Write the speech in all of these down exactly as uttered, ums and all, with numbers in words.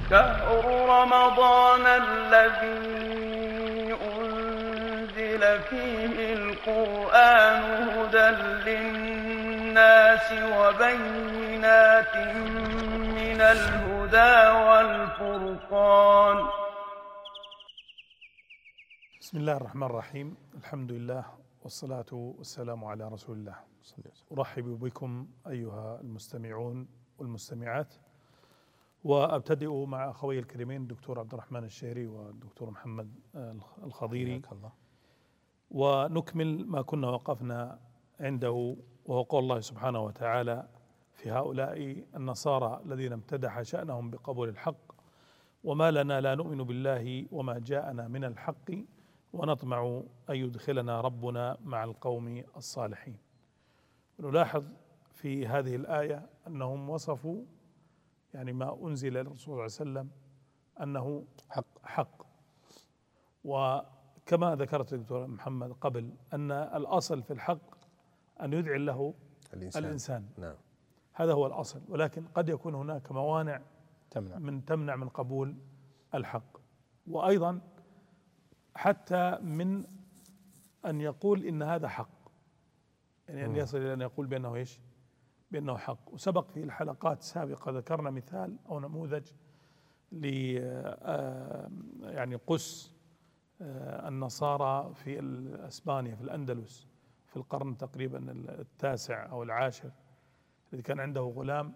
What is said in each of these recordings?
شهر رمضان الذي أنزل فيه القرآن هدى للناس وبينات من الهدى والفرقان. بسم الله الرحمن الرحيم. الحمد لله والصلاة والسلام على رسول الله. أرحب بكم أيها المستمعون والمستمعات، وأبتدئ مع أخوي الكريمين الدكتور عبد الرحمن الشهري والدكتور محمد الخضيري، ونكمل ما كنا وقفنا عنده، وهو قول الله سبحانه وتعالى في هؤلاء النصارى الذين امتدح شأنهم بقبول الحق: وما لنا لا نؤمن بالله وما جاءنا من الحق ونطمع أن يدخلنا ربنا مع القوم الصالحين. نلاحظ في هذه الآية أنهم وصفوا يعني ما أنزل للرسول صلى الله عليه وسلم أنه حق حق وكما ذكرت الدكتور محمد قبل أن الأصل في الحق أن يدعي له الإنسان, الإنسان. نعم. هذا هو الأصل، ولكن قد يكون هناك موانع تمنع من تمنع من قبول الحق، وأيضا حتى من أن يقول إن هذا حق، يعني أن يصل إلى أن يقول بأنه إيش؟ بأنه حق. وسبق في الحلقات السابقة ذكرنا مثال أو نموذج ل يعني قس النصارى في اسبانيا في الأندلس في القرن تقريبا التاسع أو العاشر، الذي كان عنده غلام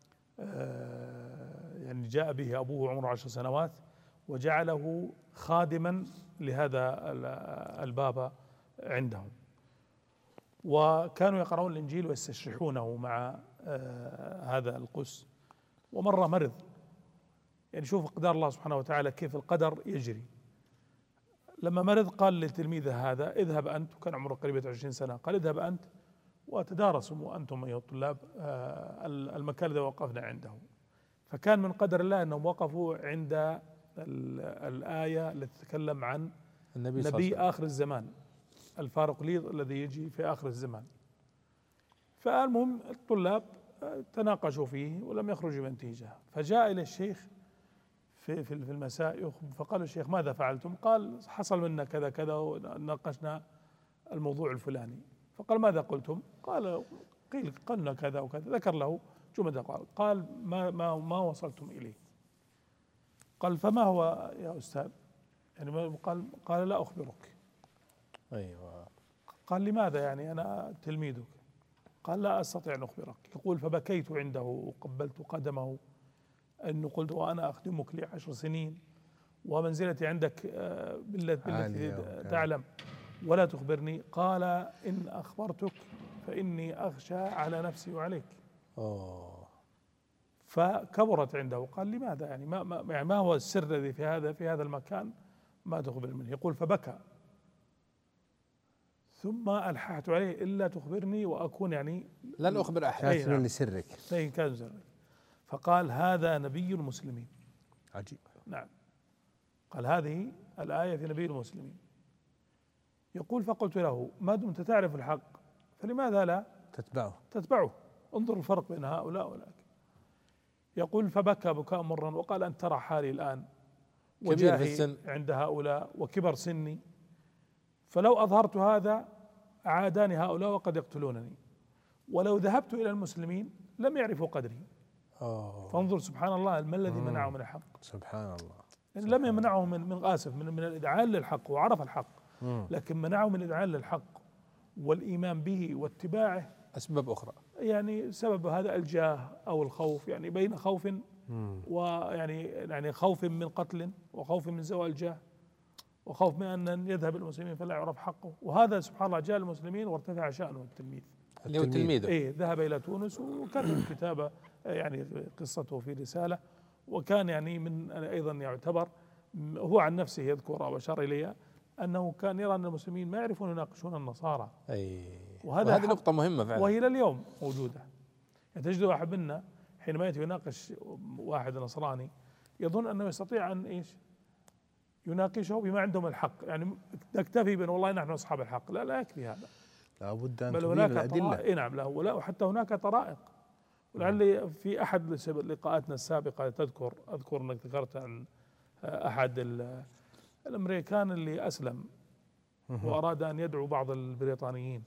يعني جاء به أبوه عمره عشر سنوات وجعله خادما لهذا البابا عندهم، وكانوا يقرؤون الإنجيل ويستشرحونه مع هذا القس. ومرة مرض، يعني شوف قدر الله سبحانه وتعالى كيف القدر يجري. لما مرض قال لتلميذه هذا: اذهب أنت، وكان عمره قريبة عشرين سنة، قال: اذهب أنت وتدارسوا وأنتم أيها الطلاب المكان الذي وقفنا عنده. فكان من قدر الله أنهم وقفوا عند الآية التي تتكلم عن النبي, نبي آخر الزمان، الفارق لي الذي يجي في آخر الزمان. فالمهم الطلاب تناقشوا فيه ولم يخرجوا بنتيجة، فجاء إلى الشيخ في في المساء فقالوا: الشيخ ماذا فعلتم؟ قال: حصل منا كذا كذا وناقشنا الموضوع الفلاني. فقال: ماذا قلتم؟ قال: قيل قلنا كذا وكذا، ذكر له جملة. قال: ما ما ما وصلتم إليه؟ قال: فما هو يا أستاذ؟ يعني قال قال: لا أخبرك. أيوة. قال: لماذا؟ يعني أنا تلميذك. قال: لا أستطيع أن أخبرك. يقول: فبكيت عنده وقبلت قدمه، أنه قلت: وأنا أخدمك لي عشر سنين ومنزلتي عندك بالتي تعلم ولا تخبرني. قال: إن أخبرتك فإني أخشى على نفسي وعليك. أوه. فكبرت عنده. قال: لماذا؟ يعني ما, ما, يعني ما هو السر الذي في هذا في هذا المكان ما تخبر منه؟ يقول: فبكى ثم ألححت عليه: إلا تخبرني وأكون يعني لن أخبر أحد نعم لسرك. كان سرك. فقال: هذا نبي المسلمين. عجيب. نعم. قال: هذه الآية في نبي المسلمين. يقول: فقلت له: ما دمت تعرف الحق فلماذا لا تتبعه تتبعه؟ انظر الفرق بين هؤلاء وأولئك. يقول: فبكى بكاء مرا وقال: أنت ترى حالي الآن وجاهي عند هؤلاء وكبر سني، فلو أظهرت هذا عاداني هؤلاء وقد يقتلونني، ولو ذهبت إلى المسلمين لم يعرفوا قدري. أوه. فانظر سبحان الله ما الذي منعه من الحق. سبحان الله. يعني لم يمنعه من من آسف من من الإذعان للحق، وعرف الحق، مم. لكن منعه من الإذعان للحق والإيمان به واتباعه أسباب أخرى. يعني سبب هذا الجاه أو الخوف، يعني بين خوف ويعني يعني خوف من قتل وخوف من زوال الجاه وخوف من أن يذهب المسلمين فلا يعرف حقه. وهذا سبحان الله جاء المسلمين وارتفع شأنه التلميذ اللي هو تلميذه. إيه ذهب إلى تونس وكتب كتابة يعني قصته في رسالة، وكان يعني من أيضا يعتبر هو عن نفسه يذكر أو أشار إليها أنه كان يرى أن المسلمين ما يعرفون يناقشون النصارى. أي. وهذا وهذه نقطة مهمة فعلا، وهي لليوم موجودة. يعني تجد واحد منا حينما يأتي يناقش واحد نصراني يظن أنه يستطيع أن إيش يناقشه بما عندهم الحق، يعني نكتفي بأن والله نحن أصحاب الحق. لا لا يكفي هذا، لابد أن بل تبين هناك الأدلة. إيه نعم لا ولا وحتى هناك طرائق ولعلي في أحد لقاءاتنا السابقة تذكر أذكر أنك ذكرت عن أحد الأمريكان اللي أسلم وأراد أن يدعو بعض البريطانيين،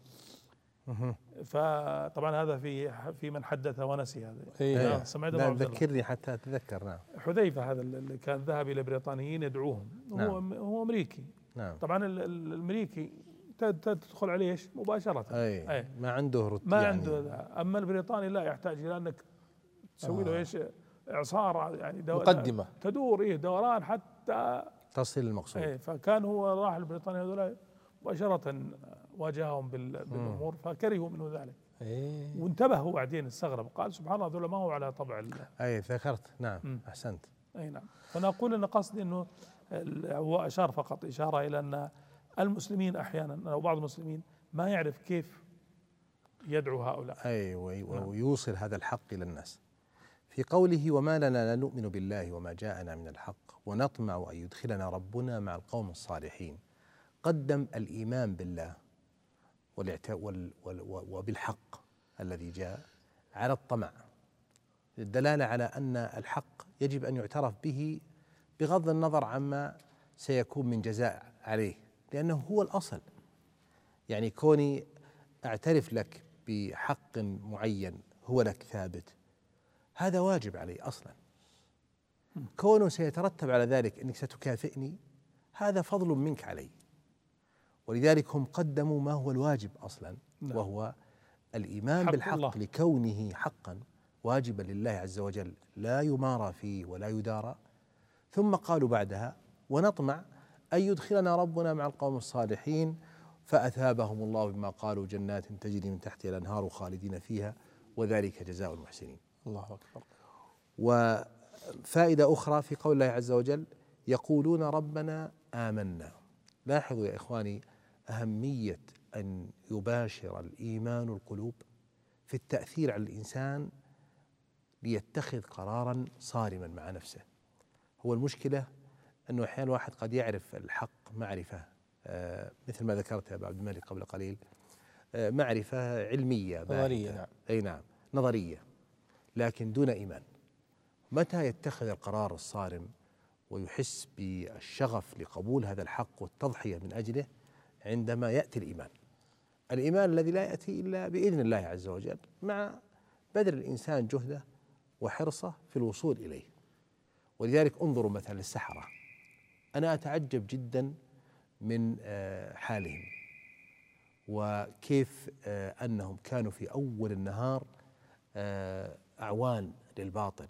فطبعا هذا في في من حدث ونسي هذا. ايه سمعت نعم ذكرني حتى أتذكر. نعم حذيفة هذا اللي كان ذهب إلى بريطانيين يدعوهم. هو نعم. هو أمريكي. نعم. طبعا الأمريكي تدخل عليه ايش مباشرة. أي. أي. ما عنده رت ما يعني. عنده. أما البريطاني لا، يحتاج إلى أنك تسوي له ايش إعصار يعني مقدمة تدور إيه دوران حتى تصل المقصود. ايه فكان هو راح البريطاني هذول مباشرة واجههم بالأمور فكرهوا منه ذلك. إيه. وانتبهوا بعدين استغرب قال سبحان الله هذول ما هو على طبع. أي ذكرت. نعم م. أحسنت. أي نعم. فأنا أقول أن قصدي أنه هو أشار فقط إشارة إلى أن المسلمين أحيانا أو بعض المسلمين ما يعرف كيف يدعو هؤلاء. أي ويوصل هذا الحق إلى الناس. في قوله وما لنا لا نؤمن بالله وما جاءنا من الحق ونطمع أن يدخلنا ربنا مع القوم الصالحين، قدم الإيمان بالله وبالحق الذي جاء على الطمع، الدلالة على أن الحق يجب أن يعترف به بغض النظر عما سيكون من جزاء عليه، لأنه هو الأصل. يعني كوني أعترف لك بحق معين هو لك ثابت، هذا واجب علي أصلا. كونه سيترتب على ذلك أنك ستكافئني هذا فضل منك علي، ولذلك هم قدموا ما هو الواجب أصلا وهو الإيمان بالحق الله. لكونه حقا واجبا لله عز وجل لا يمارى فيه ولا يدارى. ثم قالوا بعدها ونطمع أن يدخلنا ربنا مع القوم الصالحين فأثابهم الله بما قالوا جنات تجري من تحتها الأنهار خالدين فيها وذلك جزاء المحسنين. الله أكبر. وفائدة أخرى في قول الله عز وجل يقولون ربنا آمنا. لاحظوا يا إخواني أهمية أن يباشر الإيمان القلوب في التأثير على الإنسان ليتخذ قرارا صارما مع نفسه. هو المشكلة أنه أحيانا الواحد قد يعرف الحق معرفة آه مثل ما ذكرت يا أبو عبد الملك قبل قليل، آه معرفة علمية نظرية. نعم. أي نعم نظرية، لكن دون إيمان. متى يتخذ القرار الصارم ويحس بالشغف لقبول هذا الحق والتضحية من أجله؟ عندما يأتي الإيمان، الإيمان الذي لا يأتي إلا بإذن الله عز وجل مع بذل الإنسان جهده وحرصه في الوصول إليه. ولذلك انظروا مثلا للسحرة، أنا أتعجب جدا من حالهم وكيف أنهم كانوا في أول النهار أعوان للباطل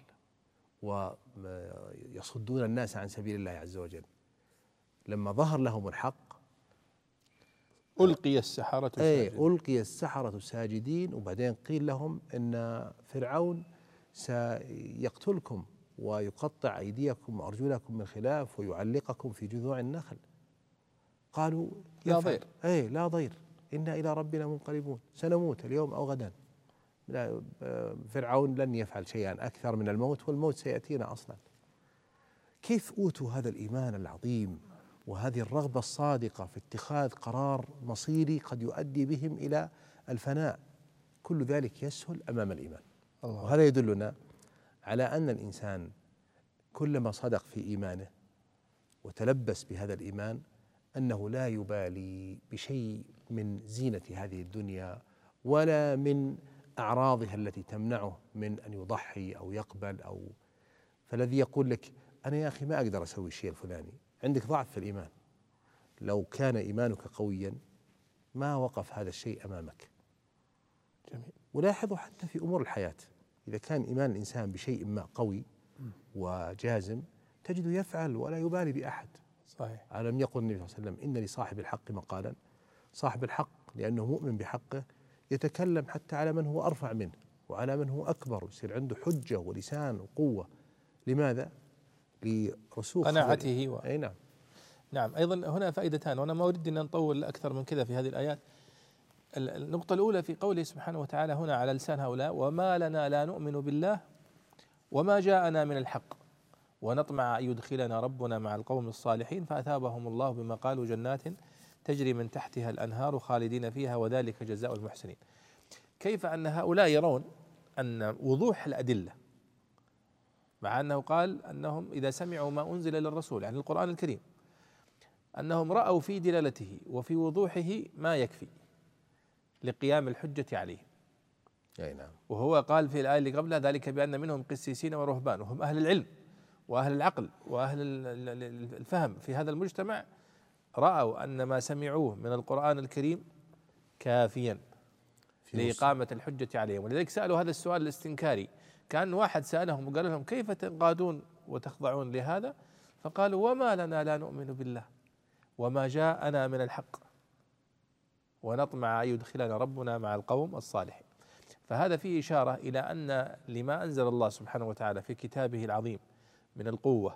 ويصدون الناس عن سبيل الله عز وجل. لما ظهر لهم الحق ألقي السحرة ساجدين. أي ألقي السحرة ساجدين، وبعدين قيل لهم إن فرعون سيقتلكم ويقطع أيديكم وأرجلكم من خلاف ويعلقكم في جذوع النخل. قالوا لا ضير. أي لا ضير إنا إلى ربنا منقلبون، سنموت اليوم أو غدا. فرعون لن يفعل شيئا أكثر من الموت، والموت سيأتينا أصلا. كيف أوتوا هذا الإيمان العظيم وهذه الرغبة الصادقة في اتخاذ قرار مصيري قد يؤدي بهم إلى الفناء؟ كل ذلك يسهل أمام الإيمان. الله. وهذا يدلنا على أن الإنسان كلما صدق في إيمانه وتلبس بهذا الإيمان أنه لا يبالي بشيء من زينة هذه الدنيا ولا من أعراضها التي تمنعه من أن يضحي أو يقبل. أو فالذي يقول لك أنا يا أخي ما أقدر أسوي الشيء الفلاني، عندك ضعف في الإيمان. لو كان إيمانك قويا ما وقف هذا الشيء أمامك. جميل. ولاحظوا حتى في أمور الحياة، إذا كان إيمان الإنسان بشيء ما قوي وجازم تجده يفعل ولا يبالي بأحد. صحيح. ألم يقل النبي صلى الله عليه وسلم إن لصاحب الحق مقالا؟ صاحب الحق لأنه مؤمن بحقه يتكلم حتى على من هو أرفع منه وعلى من هو أكبر، يصير عنده حجة ولسان وقوة. لماذا؟ لرسوخ قناعته و... أي نعم. نعم. أيضا هنا فائدتان، وأنا ما أريد أن نطول أكثر من كذا في هذه الآيات. النقطة الأولى في قوله سبحانه وتعالى هنا على لسان هؤلاء وما لنا لا نؤمن بالله وما جاءنا من الحق ونطمع أن يدخلنا ربنا مع القوم الصالحين فأثابهم الله بما قالوا جنات تجري من تحتها الأنهار خالدين فيها وذلك جزاء المحسنين. كيف أن هؤلاء يرون أن وضوح الأدلة، مع أنه قال أنهم إذا سمعوا ما أنزل إلى الرسول يعني القرآن الكريم أنهم رأوا في دلالته وفي وضوحه ما يكفي لقيام الحجة عليه. أي نعم. وهو قال في الآية اللي قبلها ذلك بأن منهم قسيسين ورهبان وهم أهل العلم وأهل العقل وأهل الفهم في هذا المجتمع، رأوا أن ما سمعوه من القرآن الكريم كافيا لإقامة الحجة عليهم. ولذلك سألوا هذا السؤال الاستنكاري، كان واحد سألهم وقال لهم كيف تنقادون وتخضعون لهذا؟ فقالوا وما لنا لا نؤمن بالله وما جاءنا من الحق ونطمع أن يدخلنا ربنا مع القوم الصالحين. فهذا فيه إشارة إلى أن لما أنزل الله سبحانه وتعالى في كتابه العظيم من القوة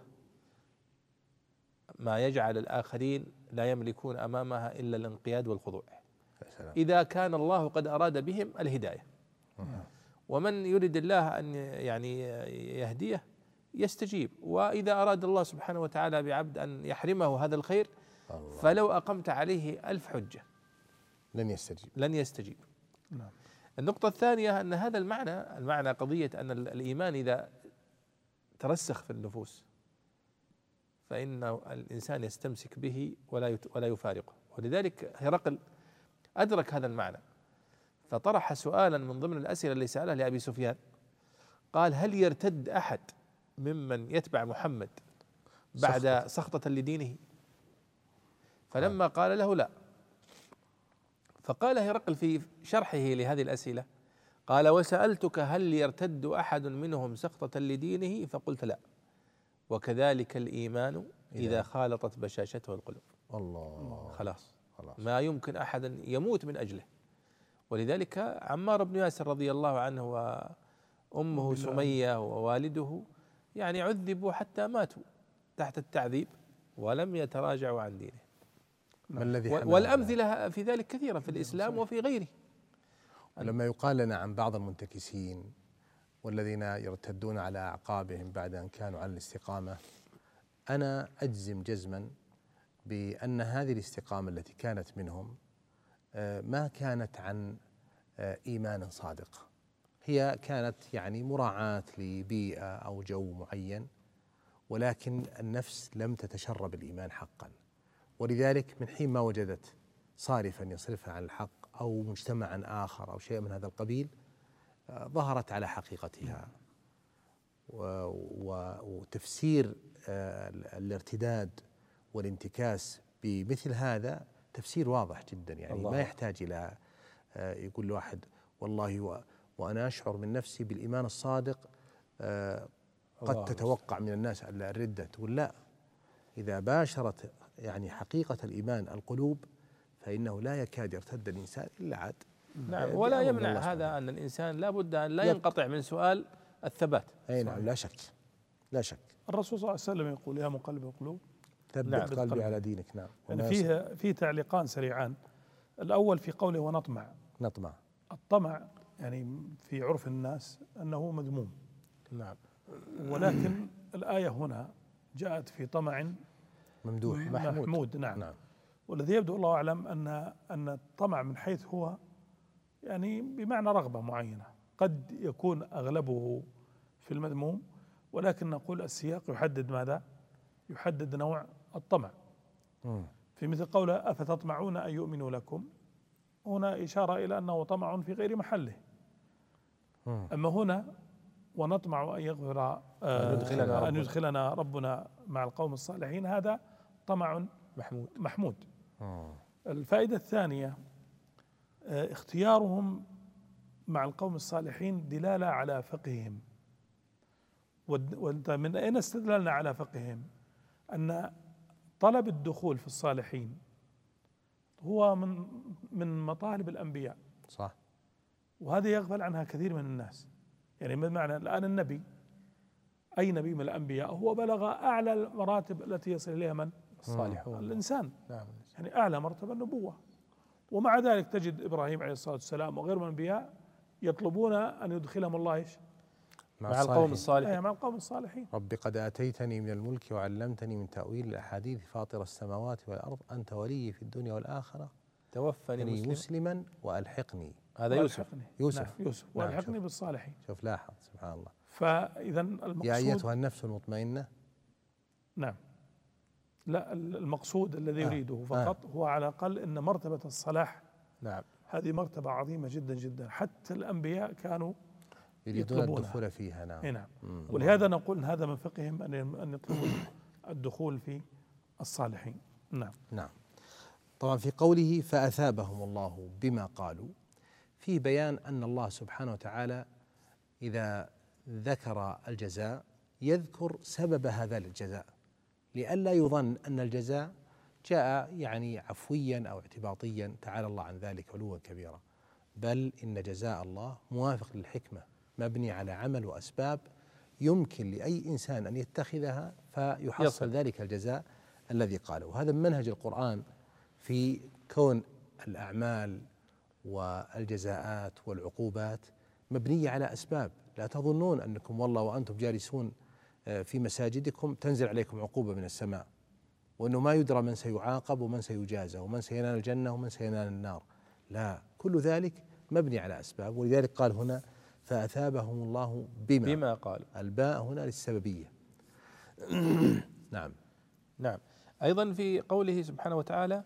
ما يجعل الآخرين لا يملكون أمامها إلا الانقياد والخضوع، إذا كان الله قد أراد بهم الهداية. ومن يريد الله أن يعني يهديه يستجيب، وإذا أراد الله سبحانه وتعالى بعبد أن يحرمه هذا الخير فلو أقمت عليه ألف حجة لن يستجيب لن يستجيب. نعم. النقطة الثانية أن هذا المعنى المعنى قضية أن الإيمان إذا ترسخ في النفوس فإن الإنسان يستمسك به ولا ولا يفارقه. ولذلك هرقل أدرك هذا المعنى فطرح سؤالا من ضمن الأسئلة اللي سألها لأبي سفيان، قال هل يرتد أحد ممن يتبع محمد بعد سخطة لدينه؟ فلما قال له لا، فقال هرقل في شرحه لهذه الأسئلة قال وسألتك هل يرتد أحد منهم سخطة لدينه؟ فقلت لا، وكذلك الإيمان إذا خالطت بشاشته القلوب. الله. خلاص. خلاص ما يمكن أحدا يموت من أجله. ولذلك عمار بن ياسر رضي الله عنه وأمه سمية ووالده يعني عذبوا حتى ماتوا تحت التعذيب ولم يتراجعوا عن دينه. ما الذي والأمثلة في ذلك كثيرة في الإسلام وفي غيره. لما يقال لنا عن بعض المنتكسين والذين يرتدون على أعقابهم بعد أن كانوا على الاستقامة، أنا أجزم جزما بأن هذه الاستقامة التي كانت منهم ما كانت عن إيمان صادق، هي كانت يعني مراعاة لبيئة أو جو معين، ولكن النفس لم تتشرب الإيمان حقا. ولذلك من حين ما وجدت صارفا يصرفها عن الحق أو مجتمعا آخر أو شيء من هذا القبيل ظهرت على حقيقتها. وتفسير الارتداد والانتكاس بمثل هذا تفسير واضح جدا، يعني الله. ما يحتاج إلى يقول الواحد والله وأنا أشعر من نفسي بالإيمان الصادق قد تتوقع من الناس الردة، تقول لا، إذا باشرت يعني حقيقة الإيمان القلوب فإنه لا يكاد يرتد الإنسان إلا عاد. نعم. ولا يمنع هذا أن الإنسان لا بد أن لا ينقطع من سؤال الثبات. أي نعم، لا شك لا شك. الرسول صلى الله عليه وسلم يقول يا مقلب القلوب ثبت نعم. قلبي على دينك. نعم. يعني فيه في تعليقان سريعان. الأول في قوله ونطمع. نطمع. الطمع يعني في عرف الناس أنه مذموم. نعم. ولكن الآية هنا جاءت في طمع ممدوح محمود, محمود. نعم. نعم. والذي يبدو الله أعلم أن أن الطمع من حيث هو يعني بمعنى رغبة معينة، قد يكون أغلبه في المذموم، ولكن نقول السياق يحدد ماذا؟ يحدد نوع الطمع. م. في مثل قوله أفتطمعون أن يؤمنوا لكم، هنا إشارة إلى أنه طمع في غير محله. م. أما هنا ونطمع أن يغفر آه يدخلنا أن يدخلنا ربنا مع القوم الصالحين، هذا طمع محمود, محمود. م. الفائدة الثانية آه اختيارهم مع القوم الصالحين دلالة على فقههم. وانت من أين استدللنا على فقههم؟ أن طلب الدخول في الصالحين هو من من مطالب الأنبياء. صح. وهذه يغفل عنها كثير من الناس. يعني بمعنى الآن النبي، أي نبي من الأنبياء هو بلغ أعلى المراتب التي يصل إليها من؟ الصالحون. الإنسان. نعم. يعني أعلى مرتبة النبوة. ومع ذلك تجد إبراهيم عليه الصلاة والسلام وغير من الأنبياء يطلبون أن يدخلهم الله إيش؟ مع, مع القوم الصالحين. مع القوم الصالحين. رب قد آتيتني من الملك وعلمتني من تأويل الأحاديث فاطر السماوات والأرض أنت ولي في الدنيا والآخرة توفني يعني مسلما, مسلما وألحقني. هذا يوسف والحقني. يوسف نعم يوسف نعم والحقني بالصالحين. شوف لاحظ سبحان الله. فإذا المقصود يا أيتها النفس المطمئنة. نعم لا المقصود الذي آه. يريده فقط آه. هو على الأقل أن مرتبة الصلاح نعم هذه مرتبة عظيمة جدا جدا، حتى الأنبياء كانوا يريدون الدخول فيها. نعم نعم. ولهذا نقول هذا من فقههم أن أن يطلبوا الدخول في الصالحين. نعم نعم. طبعا في قوله فأثابهم الله بما قالوا في بيان أن الله سبحانه وتعالى إذا ذكر الجزاء يذكر سبب هذا الجزاء، لئلا يظن أن الجزاء جاء يعني عفويا أو اعتباطيا، تعالى الله عن ذلك علوا كبيرا، بل إن جزاء الله موافق للحكمة، مبني على عمل وأسباب يمكن لأي إنسان أن يتخذها فيحصل يصل. ذلك الجزاء الذي قاله. وهذا من منهج القرآن في كون الأعمال والجزاءات والعقوبات مبنية على أسباب. لا تظنون أنكم والله وأنتم جالسون في مساجدكم تنزل عليكم عقوبة من السماء، وأنه ما يدرى من سيعاقب ومن سيجازى ومن سينال الجنة ومن سينال النار. لا، كل ذلك مبني على أسباب. ولذلك قال هنا فأثابهم الله بما, بما قالوا. الباء هنا للسببية. نعم نعم. أيضا في قوله سبحانه وتعالى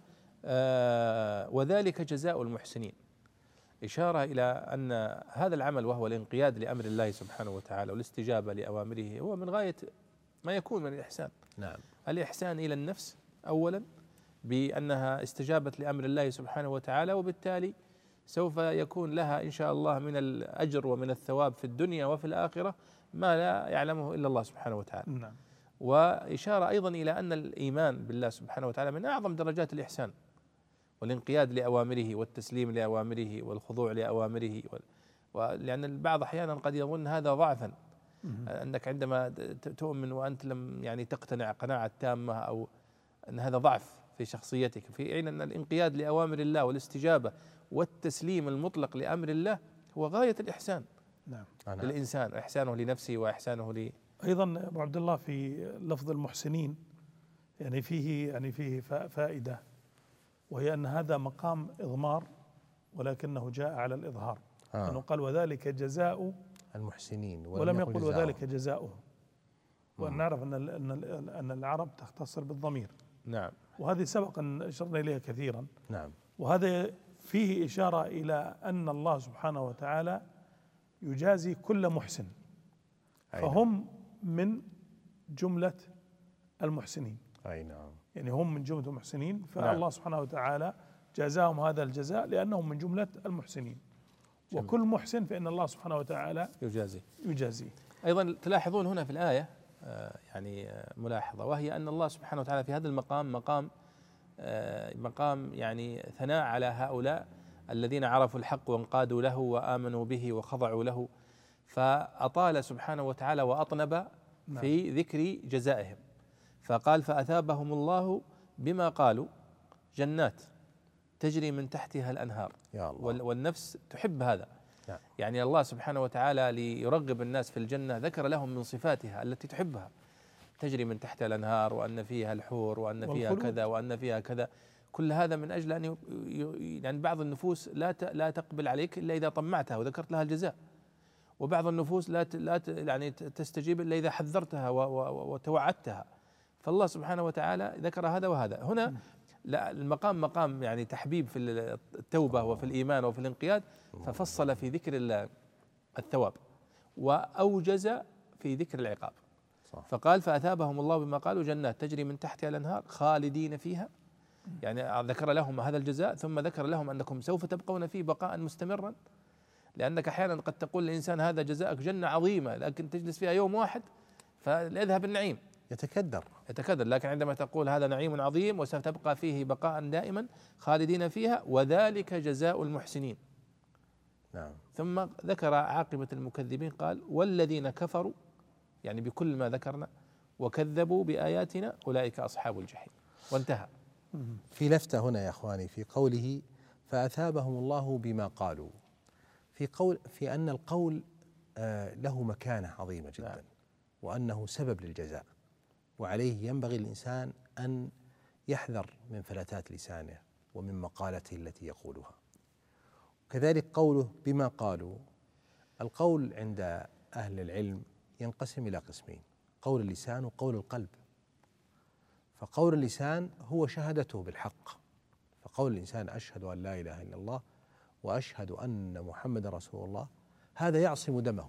آه وذلك جزاء المحسنين، إشارة إلى أن هذا العمل وهو الانقياد لأمر الله سبحانه وتعالى والاستجابة لأوامره هو من غاية ما يكون من الإحسان. نعم. الإحسان إلى النفس أولا بأنها استجابت لأمر الله سبحانه وتعالى، وبالتالي سوف يكون لها إن شاء الله من الأجر ومن الثواب في الدنيا وفي الآخرة ما لا يعلمه إلا الله سبحانه وتعالى. نعم. وإشارة أيضا إلى أن الإيمان بالله سبحانه وتعالى من أعظم درجات الإحسان، والانقياد لأوامره والتسليم لأوامره والخضوع لأوامره، لأن البعض أحيانا قد يظن هذا ضعفا، أنك عندما تؤمن وأنت لم يعني تقتنع قناعة تامة أو أن هذا ضعف في شخصيتك، في حين أن الانقياد لأوامر الله والاستجابة والتسليم المطلق لأمر الله هو غاية الإحسان. نعم. للإنسان، إحسانه لنفسه وإحسانه ل أيضا أبو عبد الله في لفظ المحسنين يعني فيه يعني فيه فائدة، وهي أن هذا مقام إضمار ولكنه جاء على الإظهار، آه. أنه قال وذلك جزاء المحسنين ولم, ولم يقل وذلك جزاؤه، وأن نعرف أن أن أن العرب تختصر بالضمير. نعم. وهذه سبق أن أشرنا إليها كثيرا. نعم. وهذا فيه إشارة إلى أن الله سبحانه وتعالى يجازي كل محسن، فهم من جملة المحسنين. أي نعم. يعني هم من جملة المحسنين، فالله نعم. سبحانه وتعالى جازاهم هذا الجزاء لأنهم من جملة المحسنين. جميل. وكل محسن فإن الله سبحانه وتعالى يجازي يجازي. أيضا تلاحظون هنا في الآية آه يعني آه ملاحظة، وهي أن الله سبحانه وتعالى في هذا المقام مقام آه مقام يعني ثناء على هؤلاء الذين عرفوا الحق وانقادوا له وآمنوا به وخضعوا له، فأطال سبحانه وتعالى وأطنب نعم. في ذكر جزائهم، فقال فأثابهم الله بما قالوا جنات تجري من تحتها الأنهار. يا الله. والنفس تحب هذا نعم. يعني الله سبحانه وتعالى ليرغب الناس في الجنة ذكر لهم من صفاتها التي تحبها، تجري من تحتها الأنهار وأن فيها الحور وأن فيها كذا وأن فيها كذا، كل هذا من أجل أن يعني بعض النفوس لا لا تقبل عليك إلا إذا طمعتها وذكرت لها الجزاء، وبعض النفوس لا لا يعني تستجيب إلا إذا حذرتها وتوعدتها. فالله سبحانه وتعالى ذكر هذا وهذا. هنا لا المقام مقام يعني تحبيب في التوبة وفي الإيمان وفي الانقياد، ففصل في ذكر الثواب وأوجز في ذكر العقاب. فقال فأثابهم الله بما قالوا جنات تجري من تحتها الأنهار خالدين فيها، يعني ذكر لهم هذا الجزاء ثم ذكر لهم أنكم سوف تبقون فيه بقاء مستمرا، لأنك أحيانا قد تقول للإنسان هذا جزاءك جنة عظيمة لكن تجلس فيها يوم واحد فيذهب النعيم، يتكدر يتكدر لكن عندما تقول هذا نعيم عظيم وستبقى فيه بقاء دائما خالدين فيها وذلك جزاء المحسنين. نعم. ثم ذكر عاقبة المكذبين قال والذين كفروا، يعني بكل ما ذكرنا، وكذبوا بآياتنا أولئك أصحاب الجحيم، وانتهى. في لفتة هنا يا أخواني في قوله فأثابهم الله بما قالوا، في قول في أن القول آه له مكانة عظيمة جدا. نعم. وأنه سبب للجزاء، وعليه ينبغي الإنسان أن يحذر من فلتات لسانه ومن مقالته التي يقولها. كذلك قوله بما قالوا، القول عند أهل العلم ينقسم إلى قسمين: قول اللسان وقول القلب. فقول اللسان هو شهادته بالحق، فقول الإنسان أشهد أن لا إله إلا الله وأشهد أن محمد رسول الله، هذا يعصم دمه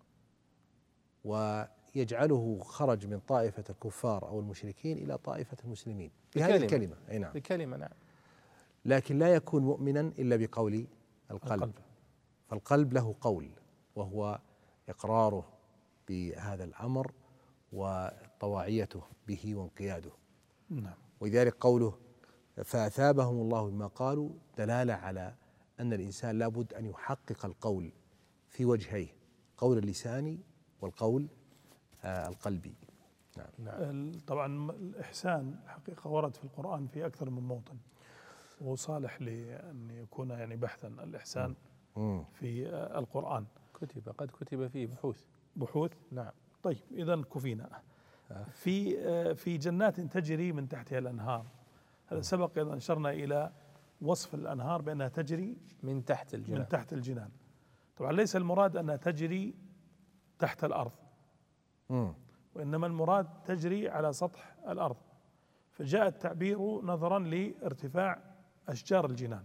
ويجعله خرج من طائفة الكفار أو المشركين إلى طائفة المسلمين بهذه الكلمة. أي نعم، بكلمة نعم. لكن لا يكون مؤمنا إلا بقول القلب. القلب. فالقلب له قول، وهو إقراره بهذا الأمر وطواعيته به وانقياده. نعم. ولذلك قوله فأثابهم الله بما قالوا دلالة على أن الإنسان لابد أن يحقق القول في وجهيه: قول اللساني والقول آه القلبي. نعم. نعم. طبعا الإحسان حقيقة ورد في القرآن في أكثر من موطن، وصالح لأن يكون يعني بحثا الإحسان م. في آه القرآن. كتب قد كتب فيه بحوث بحوث نعم. طيب إذن كفينا. في آه في جنات تجري من تحتها الأنهار، هذا سبق إذا أشرنا إلى وصف الأنهار بأنها تجري من تحت الجنان. من تحت الجنان. طبعا ليس المراد أنها تجري تحت الأرض، م. وإنما المراد تجري على سطح الأرض، فجاء التعبير نظرا لارتفاع أشجار الجنان.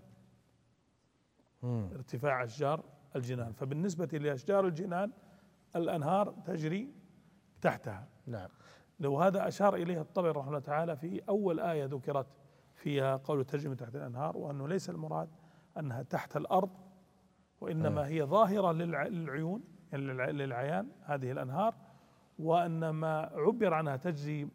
م. ارتفاع أشجار الجنان، فبالنسبة لأشجار الجنان الأنهار تجري تحتها. نعم. لو هذا أشار إليه الطبري رحمه الله تعالى في أول آية ذكرت فيها قول تجري من تحت الأنهار، وأنه ليس المراد أنها تحت الأرض، وإنما هي ظاهرة للعيون للعيان هذه الأنهار، وإنما عبر عنها تجري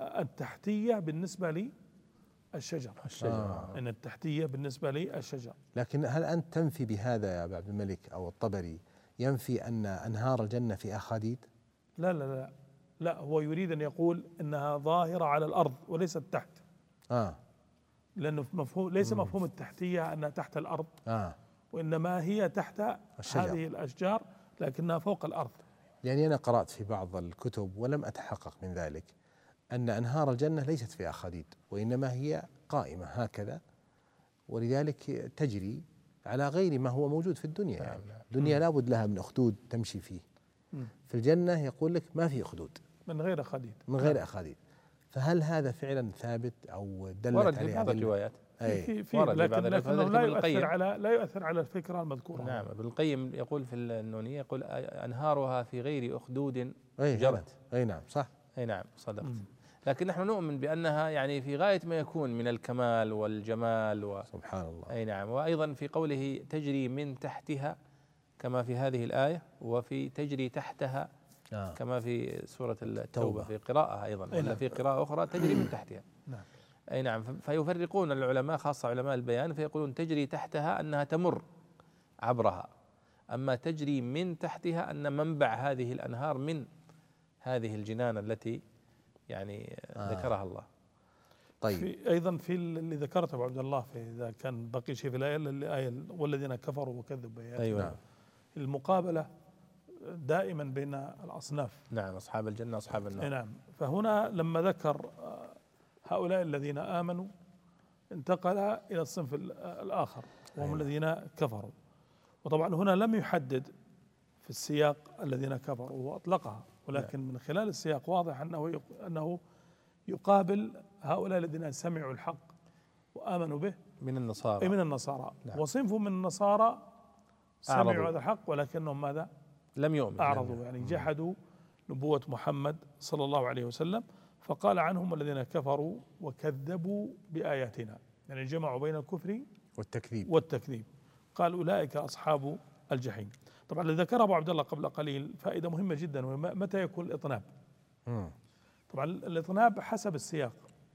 التحتية بالنسبة للشجر. الشجر آه. إن التحتية بالنسبة للشجر. لكن هل أنت تنفي بهذا يا أبا عبد الملك أو الطبري، ينفي أن أنهار الجنة في أخاديد؟ لا لا لا لا، هو يريد أن يقول إنها ظاهرة على الأرض وليست تحت. آه. لأنه مفهوم ليس مفهوم التحتية أنها تحت الأرض، آه. وإنما هي تحت الشجر. هذه الأشجار لكنها فوق الأرض. يعني أنا قرأت في بعض الكتب ولم أتحقق من ذلك أن أنهار الجنة ليست في أخاديد، وإنما هي قائمة هكذا، ولذلك تجري على غير ما هو موجود في الدنيا. يعني الدنيا لابد لها من أخدود تمشي فيه، في الجنة يقول لك ما في أخدود، من غير أخاديد، من غير أخاديد. فهل هذا فعلا ثابت أو دلت ورد عليه في بعض الروايات؟ في في لكن لكنه لا يؤثر على لا يؤثر على الفكرة المذكورة. نعم. ابن القيم يقول في النونية، يقول أنهارها في غير أخدود أي جرت. أي نعم صح. أي نعم صدقت. لكن نحن نؤمن بأنها يعني في غاية ما يكون من الكمال والجمال و... سبحان الله. أي نعم. وأيضا في قوله تجري من تحتها كما في هذه الآية، وفي تجري تحتها آه. كما في سورة التوبة في قراءة أيضا، ولا في قراءة أخرى تجري من تحتها. نعم. أي نعم. فيفرقون العلماء خاصة علماء البيان فيقولون تجري تحتها أنها تمر عبرها، أما تجري من تحتها أن منبع هذه الأنهار من هذه الجنان التي يعني آه. ذكرها الله. طيب في أيضا في اللي ذكرته أبو عبد الله، في إذا كان بقي شيء في الآية الآية والذين كفروا وكذبوا بآياتنا. أيوة. نعم. المقابلة دائما بين الأصناف. نعم. أصحاب الجنة أصحاب النار. نعم. فهنا لما ذكر هؤلاء الذين آمنوا انتقل إلى الصنف الآخر وهم أيوة. الذين كفروا، وطبعا هنا لم يحدد في السياق الذين كفروا وأطلقها، ولكن نعم. من خلال السياق واضح أنه أنه يقابل هؤلاء الذين سمعوا الحق وآمنوا به من النصارى من النصارى نعم. وصنف من النصارى سمعوا هذا الحق ولكنهم ماذا؟ لم يؤمنوا، أعرضوا، يعني جحدوا نبوة محمد صلى الله عليه وسلم، فقال عنهم الذين كفروا وكذبوا بآياتنا، يعني جمعوا بين الكفر والتكذيب والتكذيب قال أولئك أصحاب الجحيم. طبعا اللي ذكره أبو عبد الله قبل قليل فائدة مهمة جدا، متى يكون الإطناب؟ م. طبعا الإطناب حسب السياق.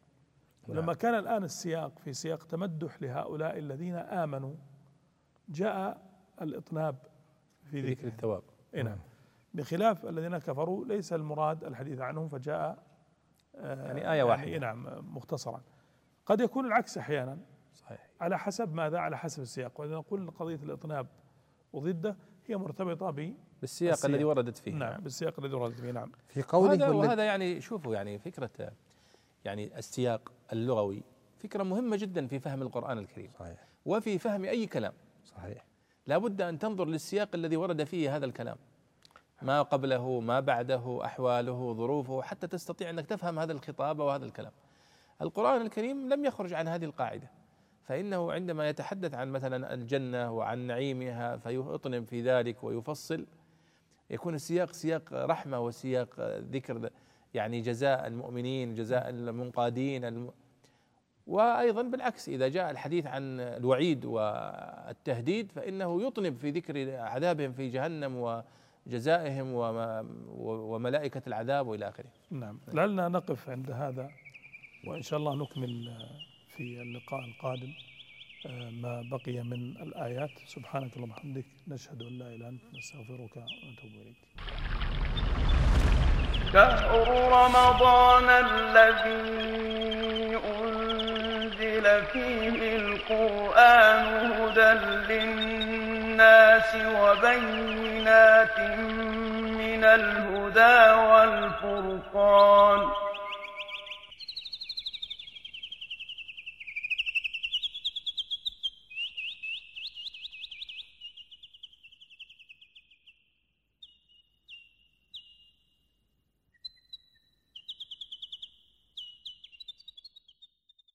لما كان الآن السياق في سياق تمدح لهؤلاء الذين آمنوا جاء الإطناب في ذكر الثواب. نعم. بخلاف الذين كفروا ليس المراد الحديث عنهم، فجاء آه يعني آية واحدة. يعني نعم مختصرا. قد يكون العكس أحيانا. صحيح. على حسب ماذا؟ على حسب السياق. وإذا نقول قضية الإطناب وضده هي مرتبطة ب بالسياق السياق الذي وردت فيه. نعم, نعم. بالسياق الذي وردت فيه. نعم. في قوله وهذا, وهذا يعني شوفوا يعني فكرة يعني السياق اللغوي فكرة مهمة جدا في فهم القرآن الكريم صحيح. وفي فهم أي كلام. صحيح. لا بد أن تنظر للسياق الذي ورد فيه هذا الكلام، ما قبله ما بعده، أحواله ظروفه، حتى تستطيع أنك تفهم هذا الخطاب وهذا الكلام. القرآن الكريم لم يخرج عن هذه القاعدة، فإنه عندما يتحدث عن مثلا الجنة وعن نعيمها فيطنب في ذلك ويفصل، يكون السياق سياق رحمة وسياق ذكر يعني جزاء المؤمنين، جزاء المنقادين الم... وأيضا بالعكس إذا جاء الحديث عن الوعيد والتهديد فإنه يطنب في ذكر عذابهم في جهنم وجزائهم وملائكة العذاب وإلى آخره. نعم، لعلنا نقف عند هذا، وإن شاء الله نكمل في اللقاء القادم ما بقي من الآيات. سبحانك اللهم وبحمدك، نشهد أن لا إله إلا أنت، نستغفرك ونتوب إليك. شهر رمضان الذي أنزل فيه القرآن هدى للناس وبينات من الهدى والفرقان